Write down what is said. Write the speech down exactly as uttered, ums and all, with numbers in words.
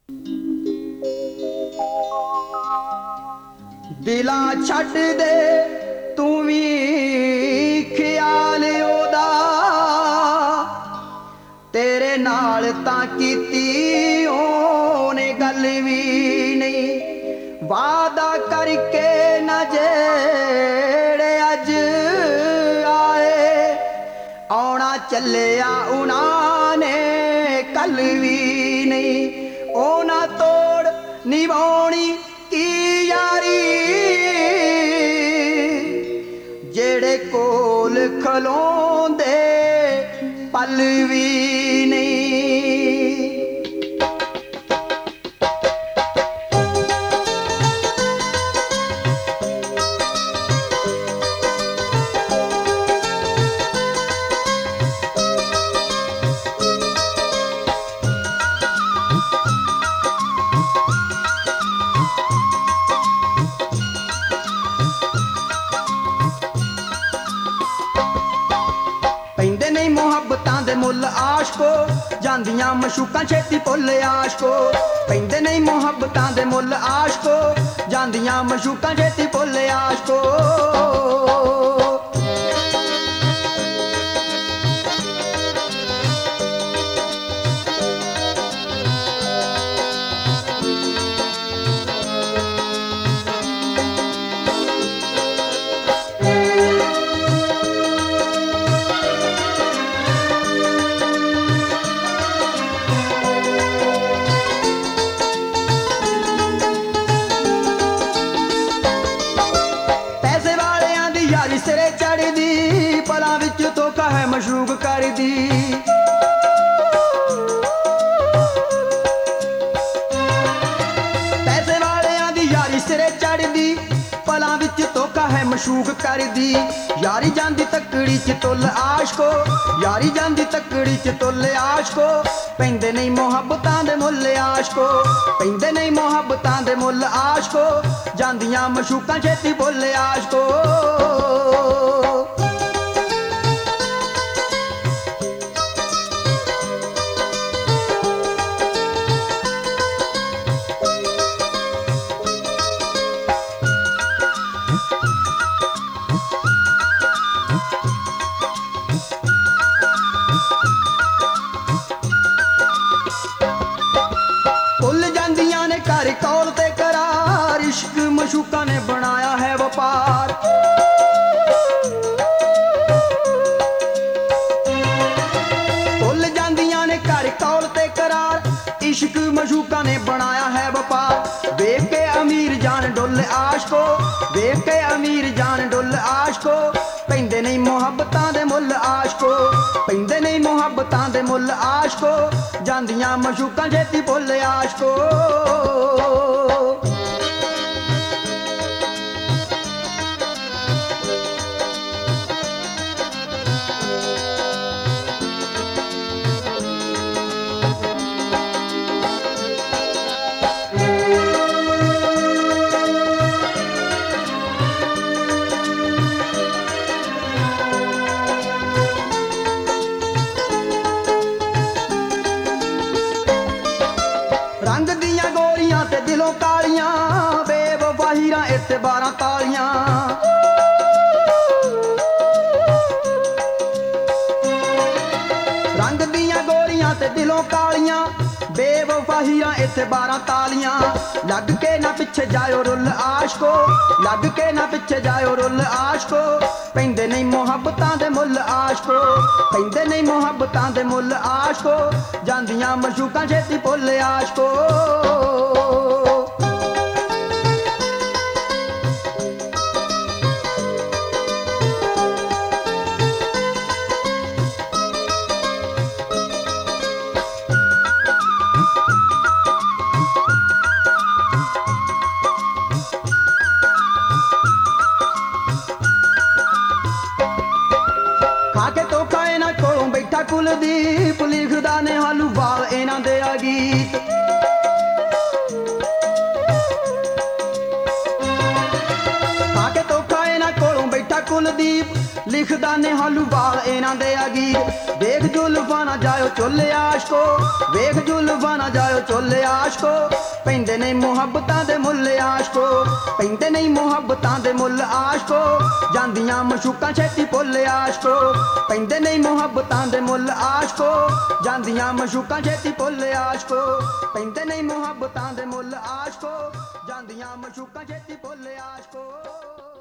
ਦਿਲਾਂ ਛੱਡ ਦੇ ਤੂੰ ਵੀ ਖਿਆਲ ਉਹਦਾ, ਤੇਰੇ ਨਾਲ ਤਾਂ ਕੀਤੀ ਉਹਨੇ ਗੱਲ ਵੀ ਨਹੀਂ। ਵਾਦਾ ਕਰਕੇ ਨਾ ਜਿਹੜੇ ਅੱਜ ਆਏ, ਆਉਣਾ ਚੱਲਿਆ ਉਹਨਾਂ ਨੇ ਕੱਲ ਵੀ ਨਹੀਂ। ਉਹਨਾਂ ਤੋੜ ਨਿਭਾਉਣੀ ਕੀ ਯਾਰੀ, ਜਿਹੜੇ ਕੋਲ ਖਲੋਂਦੇ ਪਲ ਵੀ ਨਹੀਂ। ਪੈਂਦੇ ਨਹੀਂ ਮੁਹੱਬਤਾਂ ਦੇ ਮੁੱਲ ਆਸ਼ਕੋ, ਜਾਂਦੀਆਂ ਮਸ਼ੂਕਾਂ ਛੇਤੀ ਭੁੱਲ ਆਸ਼ਕੋ। ਪੈਂਦੇ ਨਹੀਂ ਮੁਹੱਬਤਾਂ ਦੇ ਮੁੱਲ ਆਸ਼ਕੋ, ਜਾਂਦੀਆਂ ਮਸ਼ੂਕਾਂ ਛੇਤੀ ਭੁੱਲ ਆਸ਼ਕੋ। ਯਾਰੀ ਸਿਰੇ ਚੜਦੀ, ਪਲਾਂ ਵਿੱਚ ਧੋਖਾ ਹੈ ਮਸ਼ੂਕ ਕਰਦੀ। ਪੈਸੇ ਵਾਲਿਆਂ ਦੀ ਯਾਰੀ ਸਿਰੇ ਚੜਦੀ, ਪਲਾਂ ਵਿੱਚ ਧੋਖਾ ਹੈ ਮਸ਼ੂਕ ਕਰਦੀ। ਯਾਰੀ ਜਾਂਦੀ ਤੱਕੜੀ ਚ ਤੁੱਲ ਆਸ਼ਕੋ, ਯਾਰੀ ਜਾਂਦੀ ਤੱਕੜੀ ਚ ਤੁੱਲ ਆਸ਼ਕੋ। ਪੈਂਦੇ ਨਹੀਂ ਮੁਹੱਬਤਾਂ ਦੇ ਮੁੱਲ ਆਸ਼ਕੋ, ਪੈਂਦੇ ਨਹੀਂ ਮੁਹੱਬਤਾਂ ਦੇ ਮੁੱਲ ਆਸ਼ਕੋ। ਜਾਂਦੀਆਂ ਮਸ਼ੂਕਾਂ ਛੇਤੀ ਭੁੱਲ ਆਸ਼ਕੋ। ਭੁੱਲ ਜਾਂਦੀਆਂ ਨੇ ਘਰ ਕੌਲ ਤੇ ਕਰਾਰ, ਇਸ਼ਕ ਮਸ਼ੂਕਾਂ ਨੇ ਬਣਾਇਆ ਹੈ ਵਪਾਰ। ਭੁੱਲ ਜਾਂਦੀਆਂ ਨੇ ਘਰ ਕੌਲ ਤੇ ਕਰਾਰ, ਇਸ਼ਕ ਮਸ਼ੂਕਾਂ ਨੇ ਬਣਾਇਆ ਹੈ ਵਪਾਰ। ਵੇਖ ਕੇ ਅਮੀਰ ਜਾਨ ਡੁੱਲ ਆਸ਼ਕੋ, ਵੇਖ ਕੇ ਅਮੀਰ ਜਾਨ ਡੁੱਲ ਆਸ਼ਕੋ। ਪੈਂਦੇ ਨਹੀਂ ਮੁਹੱਬਤਾਂ ਦੇ ਮੁੱਲ ਆਸ਼ਕੋ, ਪੈਂਦੇ ਨਹੀਂ ਮੁਹੱਬਤਾਂ ਦੇ ਮੁੱਲ ਆਸ਼ਕੋ। ਜਾਂਦੀਆਂ ਮਸ਼ੂਕਾਂ ਛੇਤੀ ਭੁੱਲ ਆਸ਼ਕੋ। ਰੰਗ ਦੀਆਂ ਗੋਰੀਆਂ ਤੇ ਦਿਲੋਂ ਕਾਲੀਆਂ, ਬੇਵਫਾਹੀਰਾਂ ਇੱਥੇ ਬਾਰਾਂ ਤਾਲੀਆਂ। ਰੰਗ ਦੀਆਂ ਗੋਰੀਆਂ ਤੇ ਦਿਲੋਂ ਕਾਲੀਆਂ, ਬੇਵਫਾਹੀਰਾਂ ਇੱਥੇ ਬਾਰਾਂ ਤਾਲੀਆਂ। ਲੱਗ ਕੇ ਨਾ ਪਿੱਛੇ ਜਾਇਓ ਰੁੱਲ ਆਸ਼ਕੋ, ਲੱਗ ਕੇ ਨਾ ਪਿੱਛੇ ਜਾਇਓ ਰੁੱਲ ਆਸ਼ਕੋ। ਪੈਂਦੇ ਨਹੀਂ ਮੁਹੱਬਤਾਂ ਦੇ ਮੁੱਲ ਆਸ਼ਕੋ, ਪੈਂਦੇ ਨਹੀਂ ਮੁਹੱਬਤਾਂ ਦੇ ਮੁੱਲ ਆਸ਼ਕੋ। ਜਾਂਦੀਆਂ ਮਸ਼ੂਕਾਂ ਛੇਤੀ ਭੁੱਲ ਆਸ਼ਕੋ। ਖਾ ਕੇ ਧੋਖਾ ਇਹਨਾਂ ਕੋਲੋਂ ਬੈਠਾ ਕੁਲਦੀਪ, ਲਿਖਦਾ ਨੇ ਹਾਲੂ ਵਾਲ ਇਹਨਾਂ ਦੇ ਆ ਗੀਤ। ਖਾ ਕੇ ਧੋਖਾ ਇਹਨਾਂ ਕੋਲੋਂ ਬੈਠਾ ਕੁਲਦੀਪ, ਲਿਖਦਾ ਨੇ ਹਾਲੂ ਬਾਲ ਇਹਨਾਂ ਦੇ ਅਗੀਰ। ਵੇਖ ਜ਼ੁਲਫਾਂ ਨਾ ਜਾਇਓ ਚੋਲੇ ਆਸ਼ਕੋ, ਵੇਖ ਜ਼ੁਲਫਾਂ ਨਾ ਜਾਇਓ ਚੋਲੇ ਆਸ਼ਕੋ, ਪੈਂਦੇ ਨੇ ਮੁਹੱਬਤਾਂ ਦੇ ਮੁੱਲ ਆਸ਼ਕੋ, ਪੈਂਦੇ ਨਹੀਂ ਮੁਹੱਬਤਾਂ ਦੇ ਮੁੱਲ ਆਸ਼ਕੋ, ਜਾਂਦੀਆਂ ਮਸ਼ੂਕਾਂ ਛੇਤੀ ਭੁੱਲ ਆਸ਼ਕੋ, ਪੈਂਦੇ ਨਹੀਂ ਮੁਹੱਬਤਾਂ ਦੇ ਮੁੱਲ ਆਸ਼ਕੋ, ਜਾਂਦੀਆਂ ਮਸ਼ੂਕਾਂ ਛੇਤੀ ਭੁੱਲ ਆਸ਼ਕੋ, ਪੈਂਦੇ ਨਹੀਂ ਮੁਹੱਬਤਾਂ ਦੇ ਮੁੱਲ ਆਸ਼ਕੋ, ਜਾਂਦੀਆਂ ਮਸ਼ੂਕਾਂ ਛੇਤੀ ਭੁੱਲ ਆਸ਼ਕੋ।